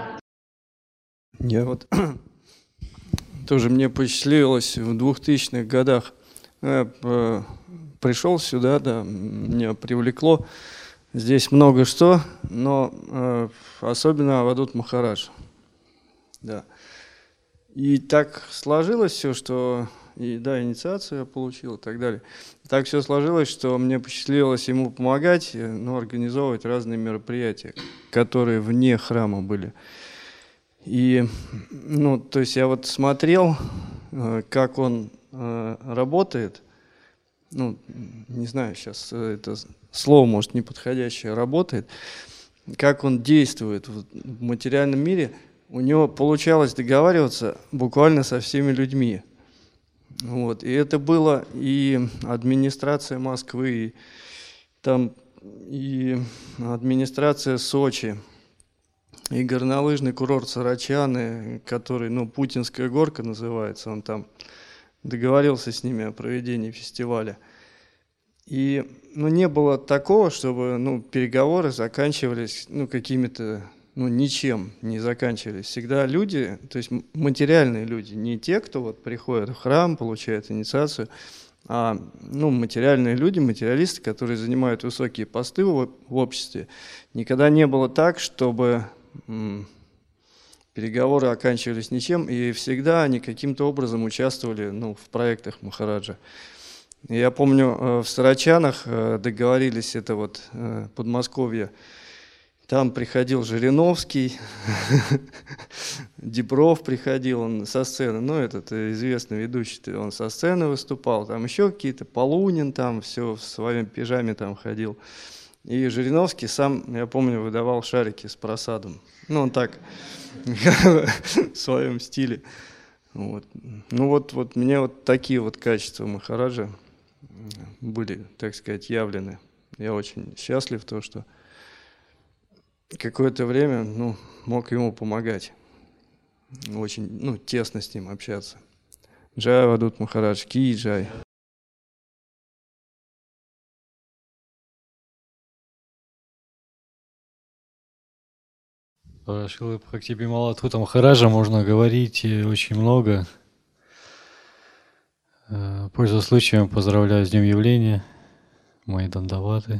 Я вот тоже мне посчастливилось в 2000-х годах. Я пришел сюда, да, меня привлекло. Здесь много что, но особенно Авадхут Махарадж. Да. И так сложилось все, что и да, инициацию я получил и так далее. Так все сложилось, что мне посчастливилось ему помогать, ну, организовывать разные мероприятия, которые вне храма были. И, ну, то есть я вот смотрел, как он работает. Ну, не знаю, сейчас это слово, может, неподходящее, работает. Как он действует в материальном мире. У него получалось договариваться буквально со всеми людьми. Вот. И это было и администрация Москвы, и администрация Сочи, и горнолыжный курорт Сарачаны, который, ну, Путинская горка называется, он там договорился с ними о проведении фестиваля. И, ну, не было такого, чтобы, ну, переговоры заканчивались, ну, какими-то, ну, ничем не заканчивались. Всегда люди, то есть материальные люди, не те, кто вот приходит в храм, получает инициацию, а, ну, материальные люди, материалисты, которые занимают высокие посты в обществе. Никогда не было так, чтобы переговоры оканчивались ничем, и всегда они каким-то образом участвовали, ну, в проектах Махараджа. Я помню, в Сарачанах договорились, это вот Подмосковье, там приходил Жириновский, Дибров приходил, он со сцены, ну, этот известный ведущий, он со сцены выступал, там еще какие-то, Полунин там, все в своем пижаме там ходил. И Жириновский сам, я помню, выдавал шарики с просадом. Ну, он так, в своем стиле. Вот. Ну, вот мне вот такие вот качества Махараджа были, так сказать, явлены. Я очень счастлив, то, что какое-то время, ну, мог ему помогать. Очень, ну, тесно с ним общаться. Джай Авадхут Махарадж, ки джай. Про Шрилы Бхакти Бимала Адхута Махараджа можно говорить очень много. Пользуясь случаем, поздравляю с днем явления, мои дандаваты.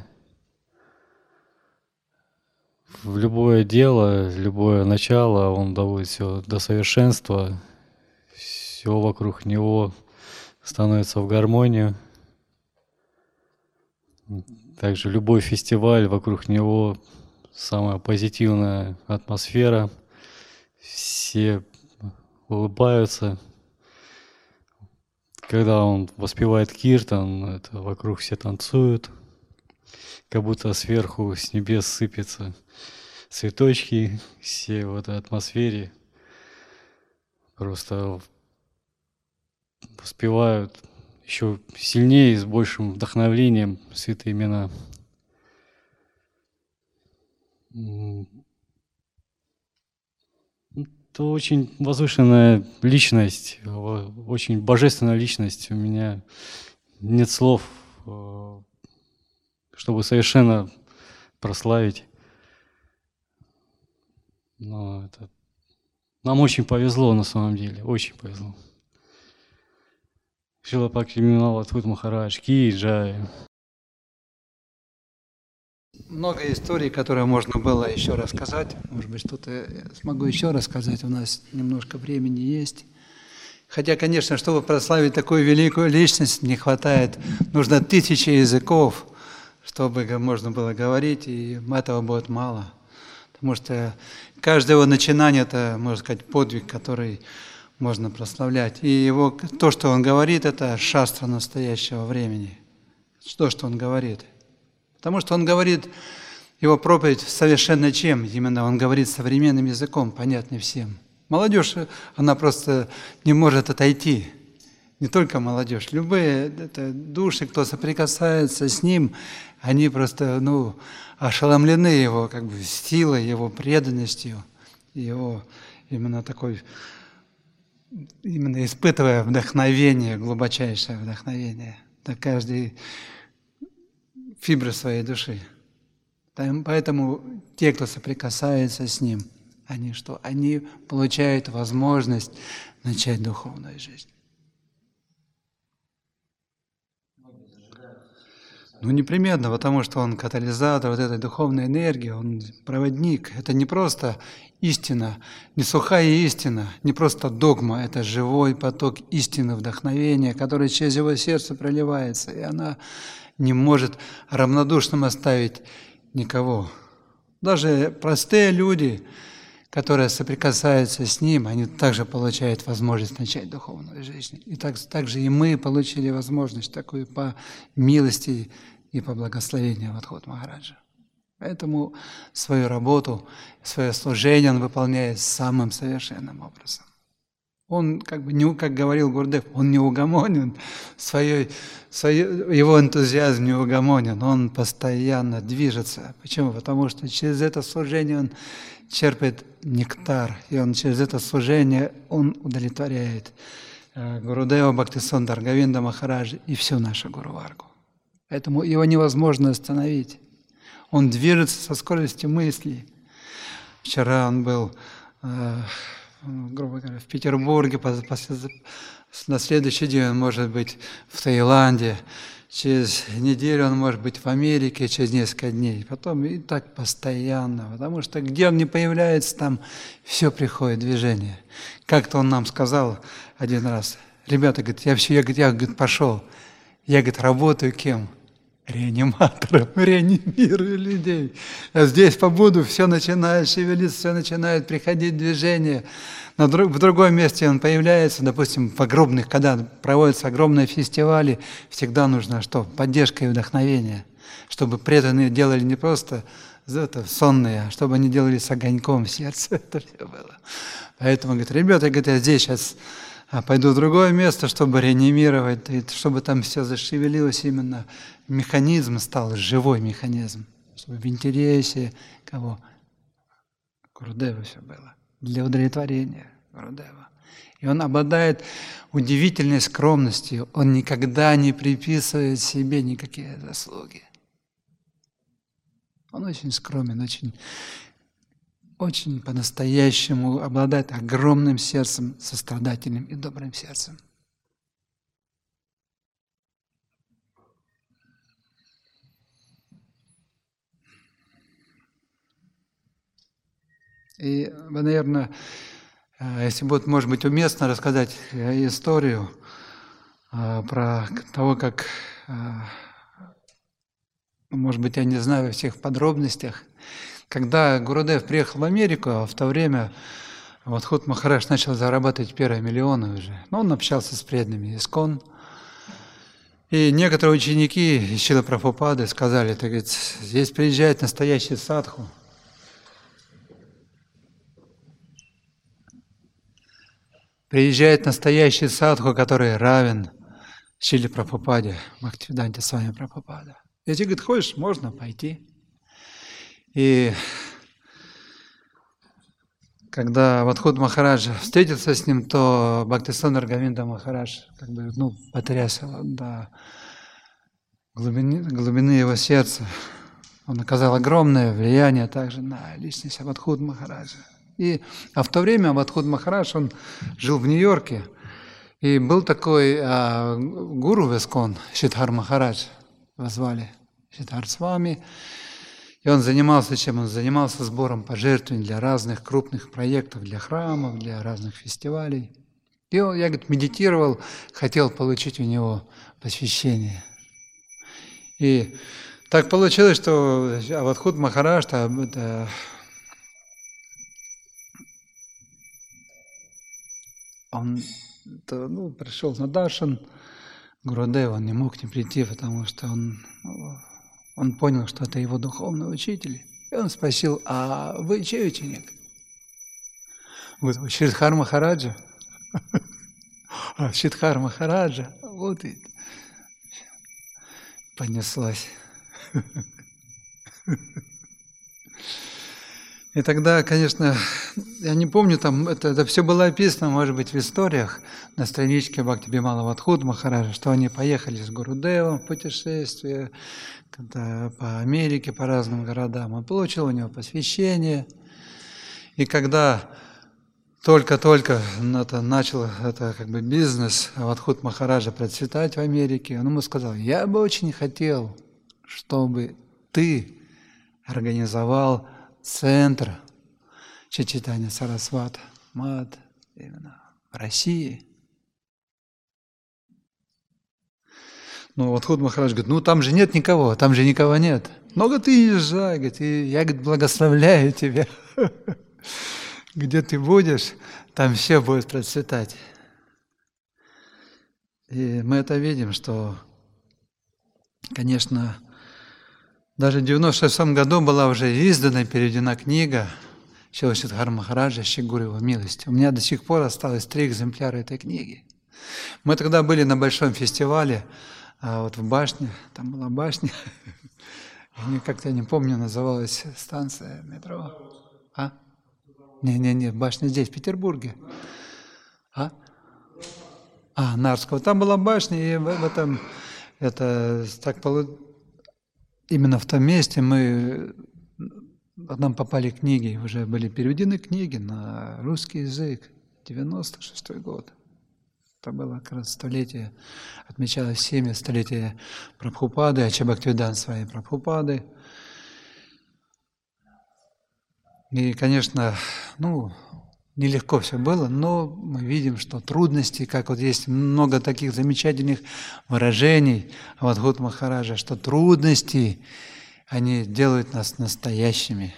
В любое дело, любое начало он доводит все до совершенства, все вокруг него становится в гармонию. Также любой фестиваль вокруг него самая позитивная атмосфера, все улыбаются. Когда он воспевает киртан, это вокруг все танцуют. как будто сверху с небес сыпятся цветочки, все в этой атмосфере просто воспевают еще сильнее, с большим вдохновением святые имена. Это очень возвышенная личность, очень божественная личность. У меня нет слов, чтобы совершенно прославить. Но нам очень повезло на самом деле, очень повезло. Шрила Бхактивинода Адхут Махарадж Ки Джай. Много историй, которые можно было еще рассказать. Может быть, что-то я смогу еще рассказать. У нас немножко времени есть. Хотя, конечно, чтобы прославить такую великую личность, не хватает, нужно 1000 языков, чтобы можно было говорить, и этого будет мало. Потому что каждое его начинание – это, можно сказать, подвиг, который можно прославлять. И то, что он говорит, это шастра настоящего времени. То, что он говорит. Потому что он говорит, его проповедь совершенно чем? Именно он говорит современным языком, понятным всем. Молодежь, она просто не может отойти. Не только молодежь. Любые души, кто соприкасается с ним, они просто ошеломлены его силой, его преданностью, его именно испытывая вдохновение, глубочайшее вдохновение на каждой фибры своей души. Поэтому те, кто соприкасается с ним, они что? Они получают возможность начать духовную жизнь. Непременно, потому что он катализатор этой духовной энергии, он проводник. Это не просто истина, не сухая истина, не просто догма, это живой поток истины, вдохновения, который через его сердце проливается, и она не может равнодушным оставить никого. Даже простые люди, которые соприкасаются с ним, они также получают возможность начать духовную жизнь. И также и мы получили возможность такую по милости и по благословению Адхут Махараджа. Поэтому свою работу, свое служение он выполняет самым совершенным образом. Он, как говорил Гурдев, он неугомонен, его энтузиазм неугомонен, он постоянно движется. Почему? Потому что через это служение он черпает нектар, и он через это служение он удовлетворяет Гурудева Бхактисинтар Говинда Махараджа и всю нашу Гуру-варгу. Поэтому его невозможно остановить. Он движется со скоростью мысли. Вчера он был, грубо говоря, в Петербурге, на следующий день он может быть в Таиланде, через неделю он может быть в Америке, через несколько дней. Потом и так постоянно, потому что где он не появляется, там все приходит движение. Как-то он нам сказал один раз: ребята, говорит, я пошел, я, говорит, работаю кем? Реаниматором, реанимирую людей. А здесь побуду, все начинает шевелиться, все начинает приходить движение. В другом месте он появляется, допустим, когда проводятся огромные фестивали, всегда нужно что? Поддержка и вдохновение, чтобы преданные делали не просто сонные, а чтобы они делали с огоньком в сердце. Это все было. Поэтому, говорит, ребята, я здесь сейчас пойду в другое место, чтобы реанимировать, чтобы там все зашевелилось, именно механизм стал, живой механизм, чтобы в интересе кого? Гурудева все было, для удовлетворения Гурудева. И он обладает удивительной скромностью, он никогда не приписывает себе никакие заслуги. Он очень скромен, очень по-настоящему обладает огромным сердцем, сострадательным и добрым сердцем. И вы, наверное, если будет, может быть, уместно рассказать историю про того, как, может быть, я не знаю во всех подробностях, когда Гурудев приехал в Америку, в то время Адхут Махарадж начал зарабатывать первые миллионы уже. Но он общался с преданными ИСККОН. И некоторые ученики из Шрилы Прабхупады сказали, так говорит, здесь приезжает настоящий садху. Приезжает настоящий садху, который равен Шриле Прабхупаде, Бхактивиданте Свами Прабхупада. Если, говорит, хочешь, можно пойти. И когда Авадхут Махараджа встретился с ним, то Бхактисиданта Говинда Махарадж потряс его до глубины его сердца. Он оказал огромное влияние также на личность Авадхут Махараджа. А в то время Авадхут Махарадж, он жил в Нью-Йорке, и был такой гуру в Искон, Шридхар Махарадж, его звали Шридхар Свами. И он занимался чем? Он занимался сбором пожертвований для разных крупных проектов, для храмов, для разных фестивалей. И я, говорит, медитировал, хотел получить у него посвящение. И так получилось, что Авадхут Махарадж, он пришел на даршан Гурудева, он не мог не прийти, потому что он понял, что это его духовный учитель. И он спросил, а вы чей ученик? Вот Шридхар Махараджа. Шридхар Махараджа. Вот и понеслась. И тогда, конечно, я не помню, там это все было описано, может быть, в историях на страничке Бхакти Бимала Авадхут Махараджа, что они поехали с Гурудевом в путешествие по Америке, по разным городам. Он получил у него посвящение. И когда только-только начал бизнес Авадхут Махараджа процветать в Америке, он ему сказал, я бы очень хотел, чтобы ты организовал центр Чайтанья Сарасвата Мат именно в России. Авадхут Махарадж говорит, там же нет никого, там же никого нет. Много ты езжай, говорит, и я, говорит, благословляю тебя. Где ты будешь, там все будет процветать. И мы это видим, что, конечно, даже в 1996 году была уже издана и переведена книга Шрила Шридхара Махараджа «Щегур его милости». У меня до сих пор осталось 3 экземпляра этой книги. Мы тогда были на большом фестивале, в башне, там была башня, как-то я не помню, называлась станция метро. Не, башня здесь, в Петербурге. Нарского. Там была башня, и в этом, именно в том месте нам попали книги, уже были переведены книги на русский язык, 96-й год. Это было как раз столетие, отмечалось 70 столетие Прабхупады, Ача-Бхактивиданта Свами Прабхупады. И, конечно, нелегко все было, но мы видим, что трудности, как вот есть много таких замечательных выражений Авадхут Махараджа, что трудности, они делают нас настоящими.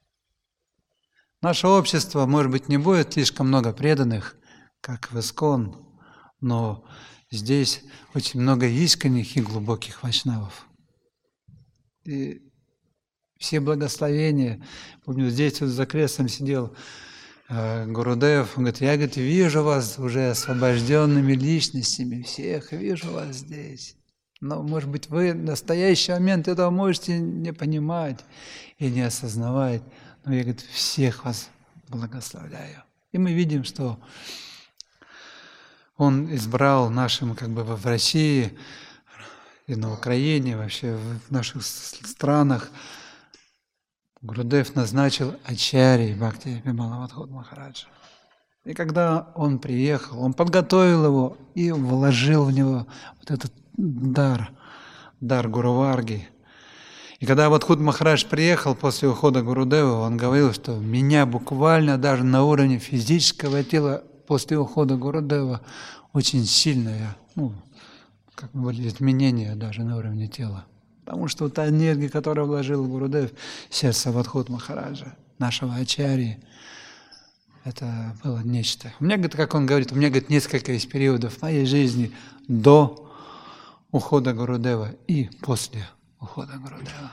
Наше общество, может быть, не будет слишком много преданных, как в Искон, но здесь очень много искренних и глубоких вайшнавов. И все благословения. Помню, здесь вот за креслом сидел Гурудев, он говорит, я, вижу вас уже освобожденными личностями, всех вижу вас здесь. Но, может быть, вы в настоящий момент этого можете не понимать и не осознавать. Но я, всех вас благословляю. И мы видим, что он избрал нашим, в России и на Украине, вообще в наших странах, Гурудев назначил ачарьей Бхакти Бимала Авадхут Махараджа. И когда он приехал, он подготовил его и вложил в него вот этот дар Гуруварги. И когда Авадхут Махарадж приехал после ухода Гурудева, он говорил, что меня буквально даже на уровне физического тела после ухода Гурудева очень сильное, были изменения даже на уровне тела. Потому что та энергия, которую вложил Гурудев в сердце Авадхут Махараджа, нашего ачарьи, это было нечто. У меня, как он говорит, несколько из периодов моей жизни до ухода Гурудева и после ухода Гурудева.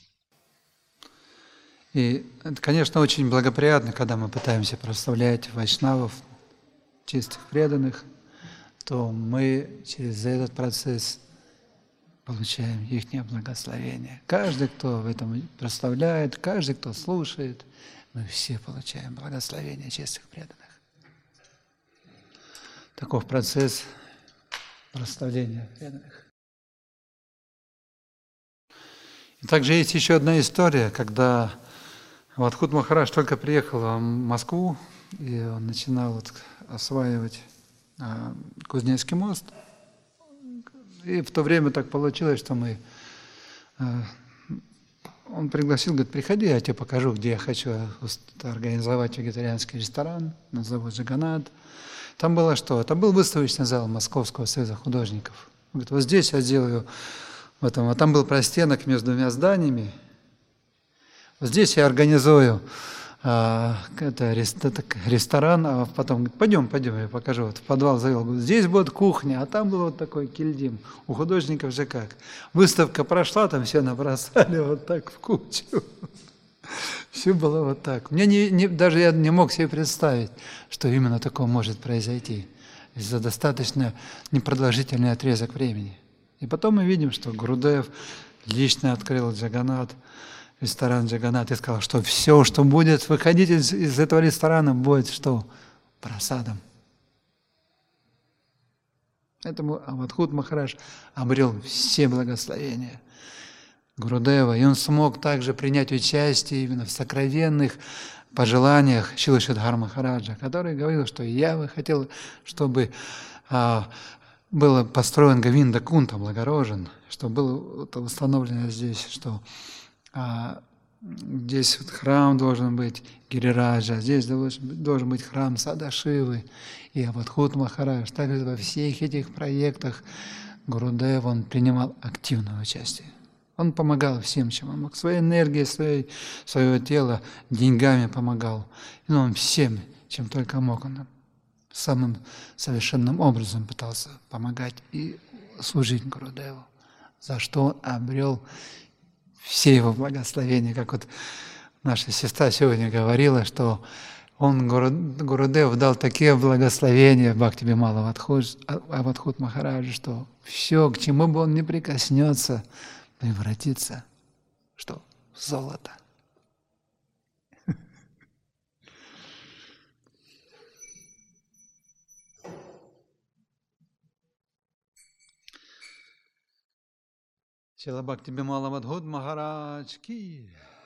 И это, конечно, очень благоприятно, когда мы пытаемся прославлять вайшнавов, чистых преданных, то мы через этот процесс получаем их благословение. Каждый, кто в этом прославляет, каждый, кто слушает, мы все получаем благословение чистых преданных. Таков процесс прославления преданных. И также есть еще одна история, когда Авадхут Махарадж только приехал в Москву, и он начинал осваивать Кузнецкий мост. И в то время так получилось, что он пригласил, говорит, приходи, я тебе покажу, где я хочу организовать вегетарианский ресторан, назову Джаганнат. Там было что? Там был выставочный зал Московского союза художников. Он говорит, вот здесь я сделаю, а там был простенок между двумя зданиями. Вот здесь я организую ресторан, а потом говорит, пойдем, я покажу. Вот в подвал завел. Говорит, здесь будет кухня, а там был вот такой кильдим. У художников же как? Выставка прошла, там все набросали вот так в кучу. Все было вот так. Даже я не мог себе представить, что именно такое может произойти за достаточно непродолжительный отрезок времени. И потом мы видим, что Гурудев лично открыл Джаганнат, ресторан Джаганнат, и сказал, что все, что будет выходить из этого ресторана, будет что? Прасадом. Поэтому Авадхут Махарадж обрел все благословения Гурудева, и он смог также принять участие именно в сокровенных пожеланиях Шрила Шридхар Махараджа, который говорил, что я бы хотел, чтобы был построен Говинда Кунт, облагорожен, что было установлено здесь, что здесь вот храм должен быть Гирираджа, здесь должен быть храм Садашивы. И Авадхут Махарадж, также во всех этих проектах Гурудев, он принимал активное участие. Он помогал всем, чем он мог. Своей энергией, своего тела, деньгами помогал. И он всем, чем только мог, он самым совершенным образом пытался помогать и служить Гурудеву, за что он обрел все его благословения. Как вот наша сестра сегодня говорила, что Гурудев дал такие благословения Бхакти Бимала Авадхут Махараджу, что все, к чему бы он ни прикоснется, превратится что? В золото. Шрила Бхакти Бимала Авадхут Махарадж ки